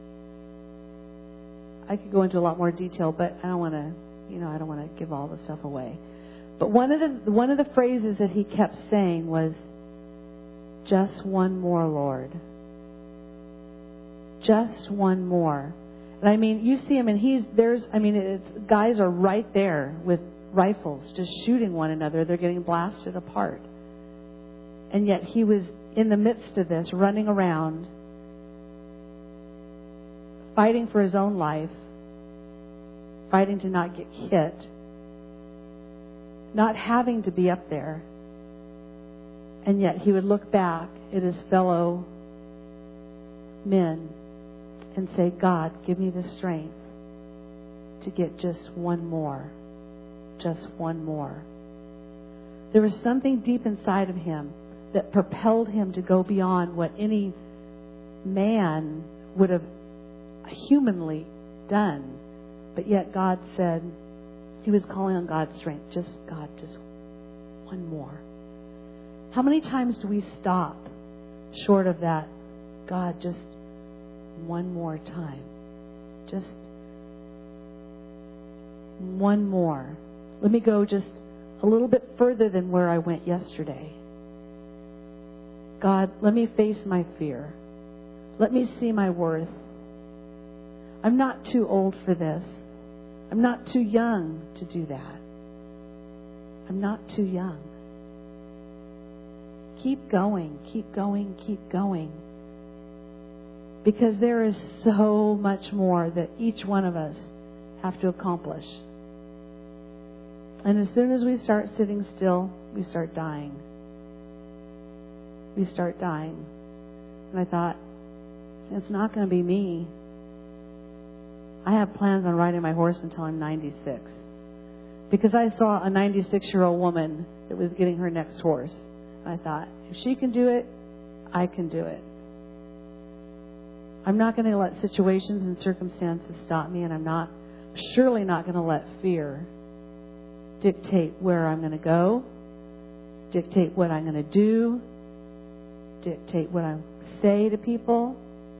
B: I could go into a lot more detail, but I don't want to, you know, I don't want to give all the stuff away. But one of the one of the phrases that he kept saying was, "Just one more, Lord. Just one more." And I mean, you see him, and he's there's. I mean, it's guys are right there with rifles, just shooting one another. They're getting blasted apart, and yet he was in the midst of this, running around, fighting for his own life, fighting to not get hit, not having to be up there. And yet he would look back at his fellow men and say, God, give me the strength to get just one more, just one more. There was something deep inside of him that propelled him to go beyond what any man would have humanly done. But yet God said, he was calling on God's strength. Just, God, just one more. How many times do we stop short of that? God, just one more time. Just one more. Let me go just a little bit further than where I went yesterday. God, let me face my fear. Let me see my worth. I'm not too old for this. I'm not too young to do that. I'm not too young. Keep going, keep going, keep going. Because there is so much more that each one of us have to accomplish. And as soon as we start sitting still, we start dying. We start dying. And I thought, it's not going to be me. I have plans on riding my horse until I'm ninety-six. Because I saw a ninety-six-year-old woman that was getting her next horse. I thought, if she can do it, I can do it. I'm not going to let situations and circumstances stop me, and I'm not, surely not going to let fear dictate where I'm going to go, dictate what I'm going to do, dictate what I say to people.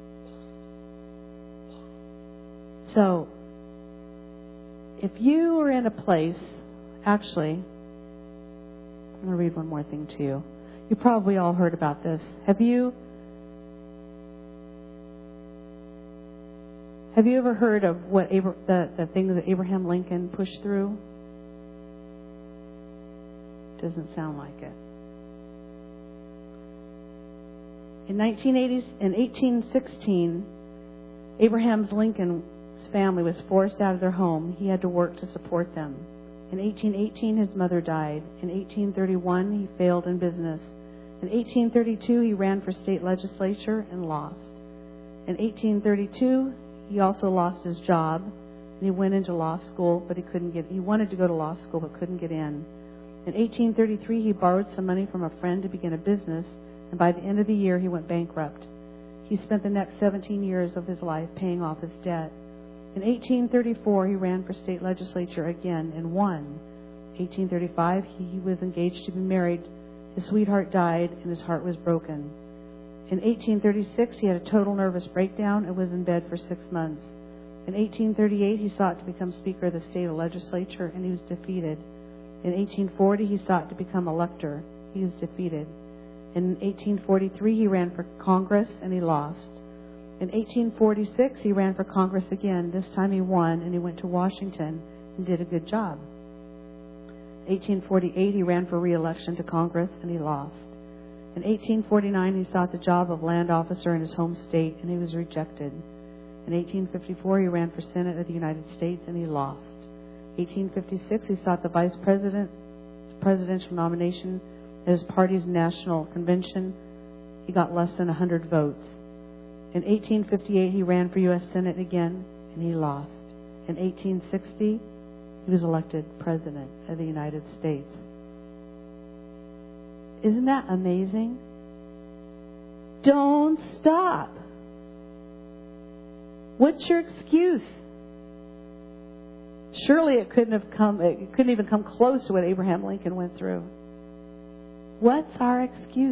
B: So, if you are in a place, actually, I'm going to read one more thing to you. You probably all heard about this. Have you Have you ever heard of what Abra- the, the things that Abraham Lincoln pushed through? Doesn't sound like it. In nineteen eighty, in eighteen sixteen, Abraham Lincoln's family was forced out of their home. He had to work to support them. In eighteen eighteen, his mother died. In eighteen thirty-one, he failed in business. In eighteen thirty-two, he ran for state legislature and lost. In eighteen thirty-two, he also lost his job. And he went into law school, but he couldn't get. He wanted to go to law school, but couldn't get in. In eighteen thirty-three, he borrowed some money from a friend to begin a business, and by the end of the year, he went bankrupt. He spent the next seventeen years of his life paying off his debt. In eighteen thirty-four, he ran for state legislature again and won. In eighteen thirty-five, he was engaged to be married. His sweetheart died, and his heart was broken. In eighteen thirty-six, he had a total nervous breakdown and was in bed for six months. In eighteen thirty-eight, he sought to become Speaker of the state legislature, and he was defeated. In eighteen forty, he sought to become elector. He was defeated. In eighteen forty-three, he ran for Congress, and he lost. In eighteen forty-six, he ran for Congress again. This time he won, and he went to Washington and did a good job. In eighteen forty-eight, he ran for re-election to Congress, and he lost. In eighteen forty-nine, he sought the job of land officer in his home state, and he was rejected. In eighteen fifty-four, he ran for Senate of the United States, and he lost. In eighteen fifty-six, he sought the vice president presidential nomination at his party's national convention. He got less than one hundred votes. In eighteen fifty-eight, he ran for U S Senate again, and he lost. In eighteen sixty, he was elected President of the United States. Isn't that amazing? Don't stop. What's your excuse? Surely it couldn't have come, it couldn't even come close to what Abraham Lincoln went through. What's our excuse?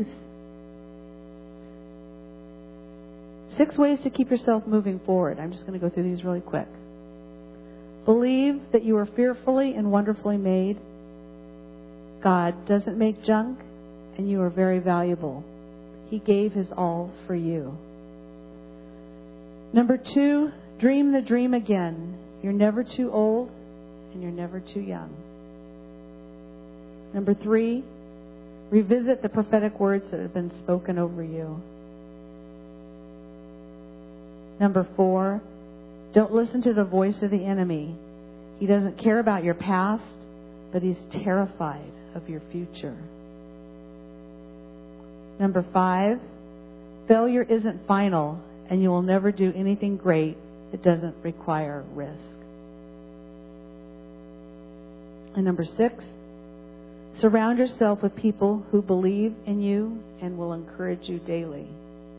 B: Six ways to keep yourself moving forward. I'm just going to go through these really quick. Believe that you are fearfully and wonderfully made. God doesn't make junk, and you are very valuable. He gave His all for you. Number two, dream the dream again. You're never too old, and you're never too young. Number three, revisit the prophetic words that have been spoken over you. Number four, don't listen to the voice of the enemy. He doesn't care about your past, but he's terrified of your future. Number five, failure isn't final, and you will never do anything great that doesn't require risk. And number six, surround yourself with people who believe in you and will encourage you daily.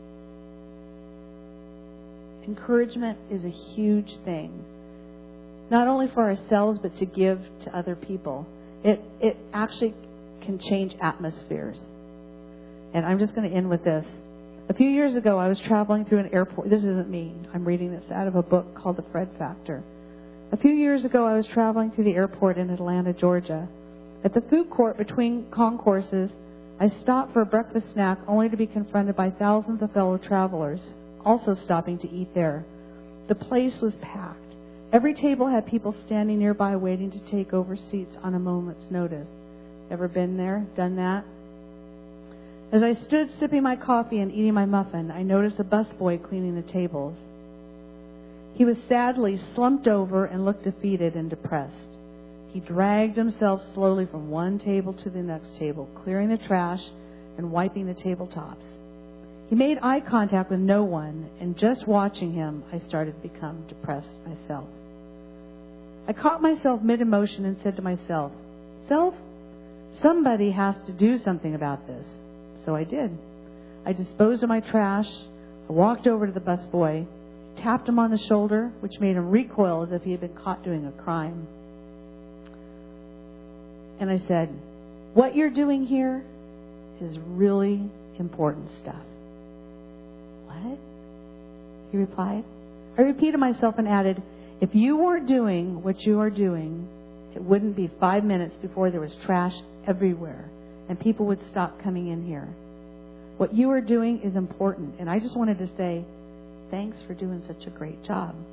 B: Encouragement is a huge thing. Not only for ourselves, but to give to other people. It it actually can change atmospheres. And I'm just going to end with this. A few years ago, I was traveling through an airport. This isn't me. I'm reading this out of a book called The Fred Factor. A few years ago, I was traveling through the airport in Atlanta, Georgia. At the food court between concourses, I stopped for a breakfast snack only to be confronted by thousands of fellow travelers, also stopping to eat there. The place was packed. Every table had people standing nearby waiting to take over seats on a moment's notice. Ever been there? Done that? As I stood sipping my coffee and eating my muffin, I noticed a busboy cleaning the tables. He was sadly slumped over and looked defeated and depressed. He dragged himself slowly from one table to the next table, clearing the trash and wiping the tabletops. He made eye contact with no one, and just watching him, I started to become depressed myself. I caught myself mid-emotion and said to myself, Self, somebody has to do something about this. So I did. I disposed of my trash. I walked over to the busboy, tapped him on the shoulder, which made him recoil as if he had been caught doing a crime. And I said, what you're doing here is really important stuff. What? He replied. I repeated myself and added, if you weren't doing what you are doing, it wouldn't be five minutes before there was trash everywhere and people would stop coming in here. What you are doing is important. And I just wanted to say, thanks for doing such a great job.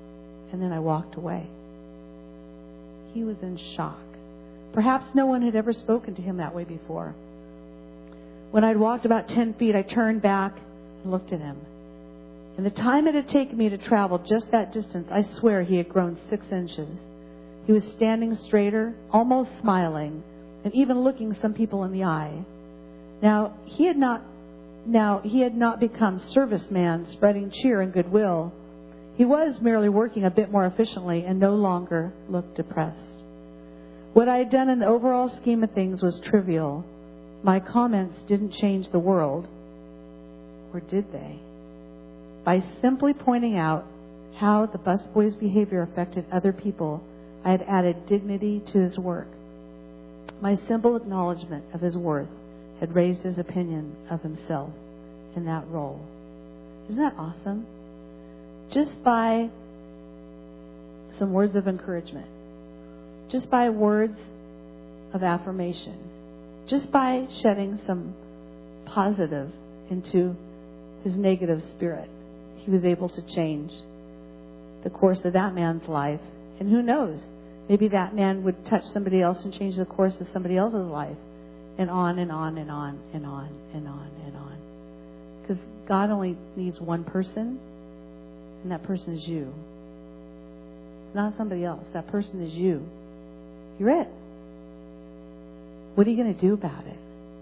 B: and then I walked away. He was in shock. Perhaps no one had ever spoken to him that way before. When I'd walked about ten feet, I turned back and looked at him. And the time it had taken me to travel just that distance, I swear he had grown six inches. He was standing straighter, almost smiling, and even looking some people in the eye. Now, he had not, now, he had not become serviceman spreading cheer and goodwill. He was merely working a bit more efficiently and no longer looked depressed. What I had done in the overall scheme of things was trivial. My comments didn't change the world. Or did they? By simply pointing out how the busboy's behavior affected other people, I had added dignity to his work. My simple acknowledgement of his worth had raised his opinion of himself in that role. Isn't that awesome? Just by some words of encouragement. Just by words of affirmation. Just by shedding some positive into his negative spirit, he was able to change the course of that man's life. And who knows, maybe that man would touch somebody else and change the course of somebody else's life. And on and on and on and on and on and on. Because God only needs one person, and that person is you. It's not somebody else. That person is you. You're it. What are you going to do about it?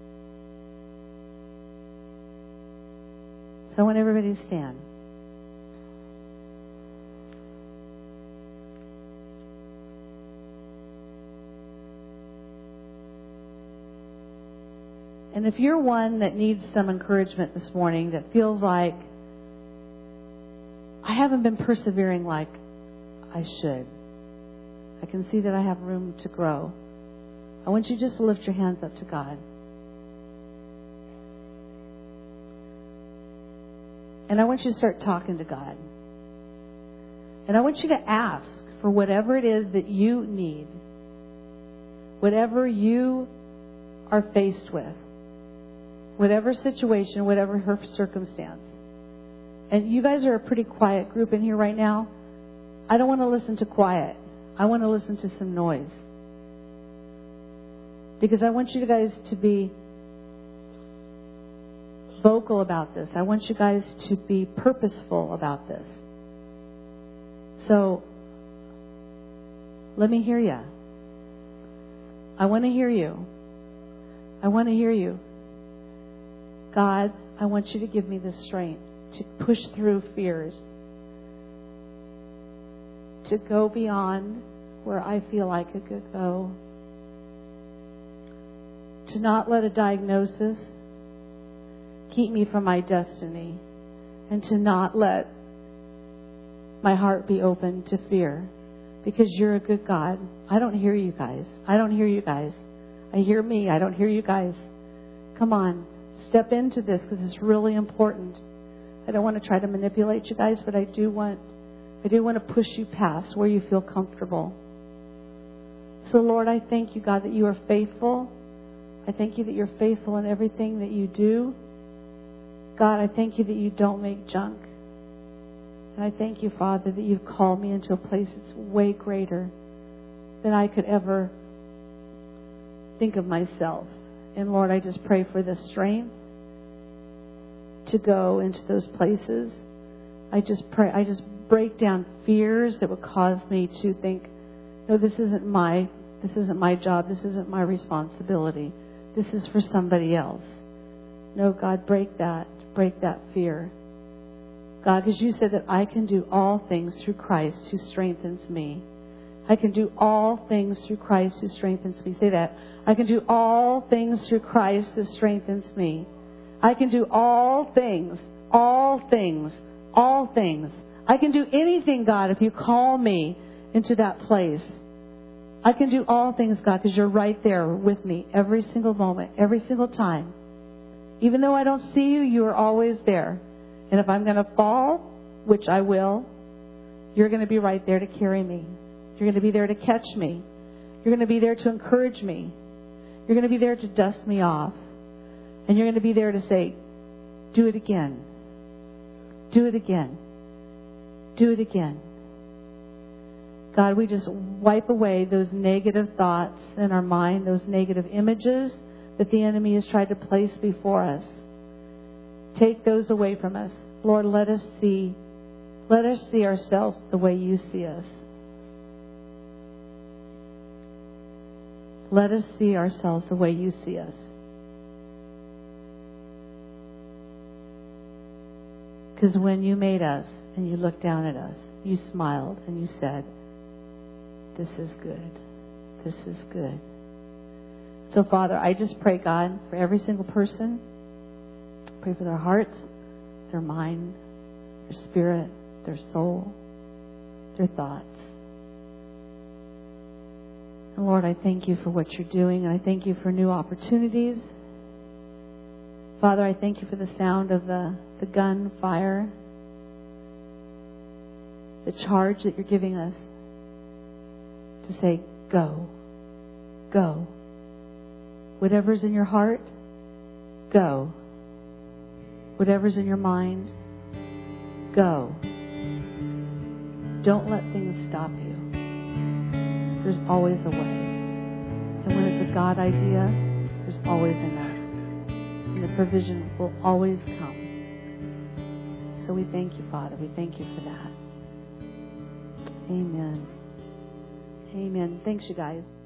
B: So I want everybody to stand. And if you're one that needs some encouragement this morning, that feels like, I haven't been persevering like I should. I can see that I have room to grow. I want you just to lift your hands up to God. And I want you to start talking to God. And I want you to ask for whatever it is that you need. Whatever you are faced with. Whatever situation, whatever her circumstance. And you guys are a pretty quiet group in here right now. I don't want to listen to quiet. I want to listen to some noise. Because I want you guys to be vocal about this. I want you guys to be purposeful about this. So, let me hear you. I want to hear you. I want to hear you. God, I want you to give me the strength to push through fears, to go beyond where I feel like I could go, to not let a diagnosis keep me from my destiny, and to not let my heart be open to fear, because you're a good God. I don't hear you guys. I don't hear you guys. I hear me. I don't hear you guys. Come on. Step into this because it's really important. I don't want to try to manipulate you guys, but I do want I do want to push you past where you feel comfortable. So Lord, I thank you, God, that you are faithful. I thank you that you're faithful in everything that you do. God, I thank you that you don't make junk. And I thank you, Father, that you've called me into a place that's way greater than I could ever think of myself. And Lord, I just pray for the strength to go into those places. I just pray, I just break down fears that would cause me to think, no, this isn't my, this isn't my job. This isn't my responsibility. This is for somebody else. No, God, break that, break that fear. God, because you said that I can do all things through Christ who strengthens me. I can do all things through Christ who strengthens me. Say that. I can do all things through Christ who strengthens me. I can do all things, all things, all things. I can do anything, God, if you call me into that place. I can do all things, God, because you're right there with me every single moment, every single time. Even though I don't see you, you are always there. And if I'm going to fall, which I will, you're going to be right there to carry me. You're going to be there to catch me. You're going to be there to encourage me. You're going to be there to dust me off. And you're going to be there to say, do it again. Do it again. Do it again. God, we just wipe away those negative thoughts in our mind, those negative images that the enemy has tried to place before us. Take those away from us. Lord, let us see, let us see ourselves the way you see us. Let us see ourselves the way you see us. Because when you made us and you looked down at us, you smiled and you said, this is good. This is good. So, Father, I just pray, God, for every single person. Pray for their hearts, their mind, their spirit, their soul, their thoughts. And Lord, I thank you for what you're doing, and I thank you for new opportunities. Father, I thank you for the sound of the, the gun fire, the charge that you're giving us to say, go, go. Whatever's in your heart, go. Whatever's in your mind, go. Don't let things stop you. There's always a way. And when it's a God idea, there's always enough. And the provision will always come. So we thank you, Father. We thank you for that. Amen. Amen. Thanks, you guys.